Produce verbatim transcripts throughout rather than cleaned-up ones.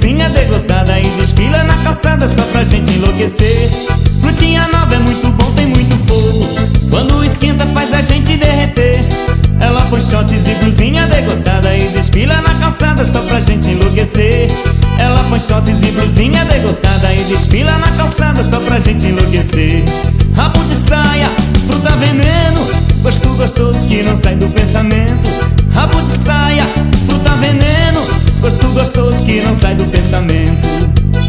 blusinha degotada e desfila na calçada só pra gente enlouquecer. Frutinha nova é muito bom, tem muito fogo, quando esquenta faz a gente derreter. Ela põe shorts e blusinha degotada e desfila na calçada só pra gente enlouquecer. Ela põe shorts e blusinha degotada e desfila na calçada só pra gente enlouquecer. Rabo de saia, fruta veneno, gosto gostoso que não sai do pensamento. Rabo de saia, fruta veneno, gosto gostoso que não sai do pensamento.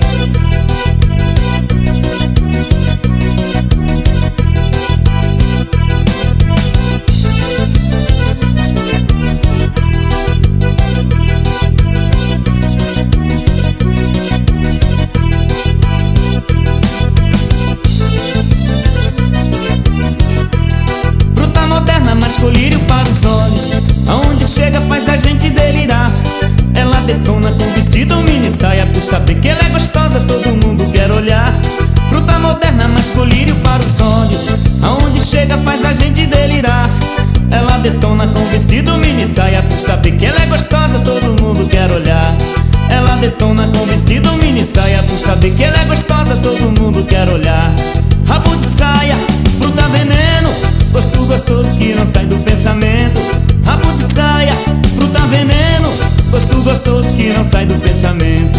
Mas colírio para os olhos, aonde chega faz a gente delirar. Ela detona com vestido mini saia, por saber que ela é gostosa todo mundo quer olhar. Fruta moderna, mas colírio para os olhos, aonde chega faz a gente delirar. Ela detona com vestido mini saia, por saber que ela é gostosa todo mundo quer olhar. Ela detona com vestido mini saia, por saber que ela é gostosa todo mundo quer olhar. Rabo de saia, fruta veneno, gosto gostoso que não sai do pensamento. Rabo de saia, fruta veneno, gosto gostoso que não sai do pensamento.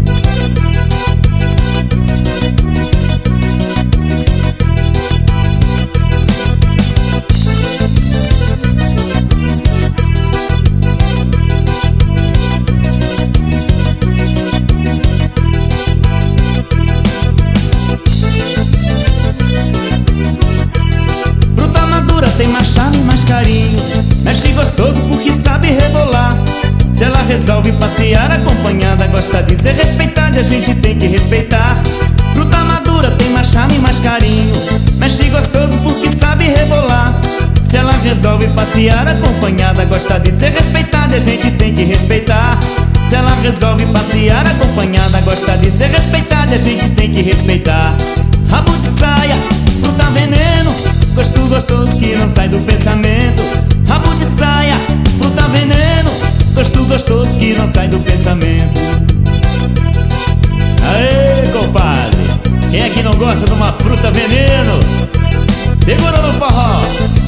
Tem mais charme e mais carinho, mexe gostoso porque sabe rebolar. Se ela resolve passear acompanhada, gosta de ser respeitada e a gente tem que respeitar. Fruta madura tem mais charme e mais carinho, mexe gostoso porque sabe rebolar. Se ela resolve passear acompanhada, gosta de ser respeitada e a gente tem que respeitar. Se ela resolve passear acompanhada, gosta de ser respeitada e a gente tem que respeitar. Rabo de saia, fruta veneno, gosto gostoso que não sai do pensamento. Rabo de saia, fruta veneno, gosto gostoso que não sai do pensamento. Aê, compadre, quem é que não gosta de uma fruta veneno? Segura no forró.